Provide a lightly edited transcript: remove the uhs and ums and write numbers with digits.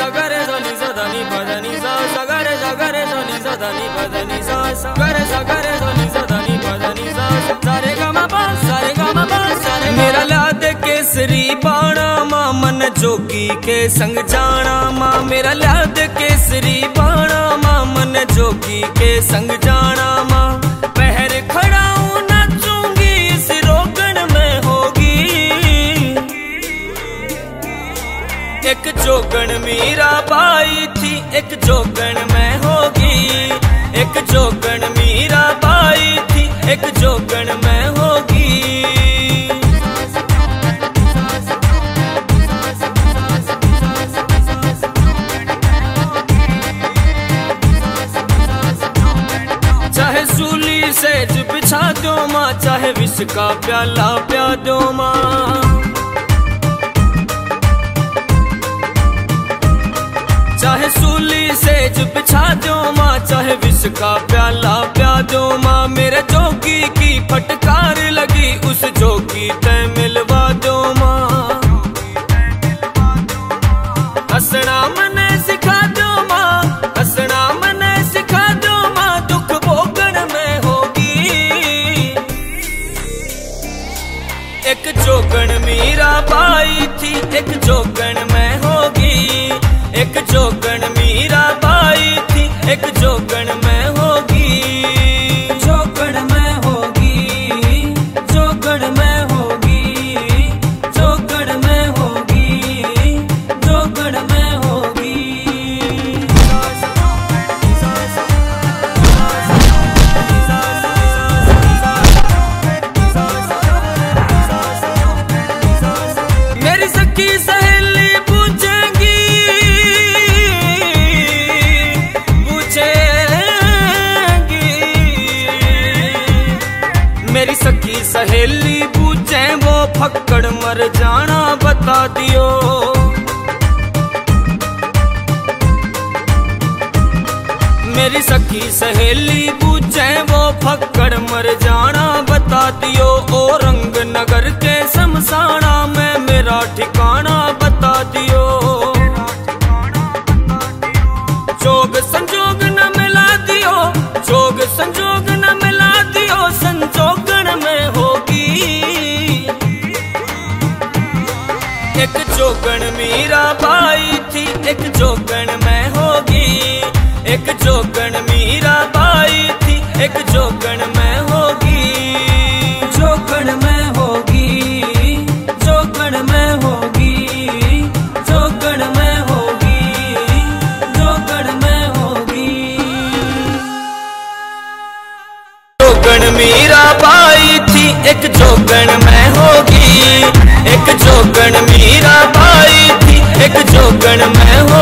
सगरे धनी सधनी पधनी सा सगरे सगरे धनी सधनी पधनी सा सगरे सगरे धनी सधनी पधनी सा सारे गमा पा सारे गमा पा सारे। मेरा लाद केसरी बाणा माँ मन जोगी के संग जाना माँ। मेरा लाद केसरी बाणा माँ मन जोगी के संग जाना माँ। पहर खड़ा हूँ नाचूंगी इस रोगन में होगी। एक जोगन मीरा बाई थी एक जोगन में होगी। एक जोगन मीरा बाई थी एक जोगन में होगी। चाहे सूली सेज बिछा दो माँ चाहे विष का प्याला प्या दो माँ। चाहे सूली सेज बिछा दो माँ चाहे विष का प्याला प्या दो माँ। मेरे जोगी की फटकार लगी उस जोगी तय मिलवा दो माँ। हंसना मने सिखा दो माँ हंसना मने सिखा दो माँ। दुख भोगन में होगी। एक जोगन मीरा बाई थी एक जोगन में होगी। एक जोगन मीरा बाई थी एक जोगन में होगी। जोगन में होगी जोगन में होगी जोगन में होगी जोगन में होगी। मेरी सखी सहेली पूछेगी मेरी सखी सहेली पूछे वो फक्कड़ मर जाना बता दियो। मेरी सखी सहेली पूछे वो फक्कड़ मर जाना बता दियो। ओ रंग नगर के शमशाना में मेरा ठिकाना बता दियो। जोग संजोग न मिला दियो जोग संजोग न मिला दियो। संजोगन में होगी। एक जोगन मीरा बाई थी एक जोगन में होगी। एक जोगन मीरा बाई थी एक जोगन में होगी। जोगन में होगी जोगन में होगी जोगन में होगी जोगन में होगी। जोगन मीरा बाई थी एक जोगन में होगी। एक जोगन मीरा बाई थी एक जोगन में होगी।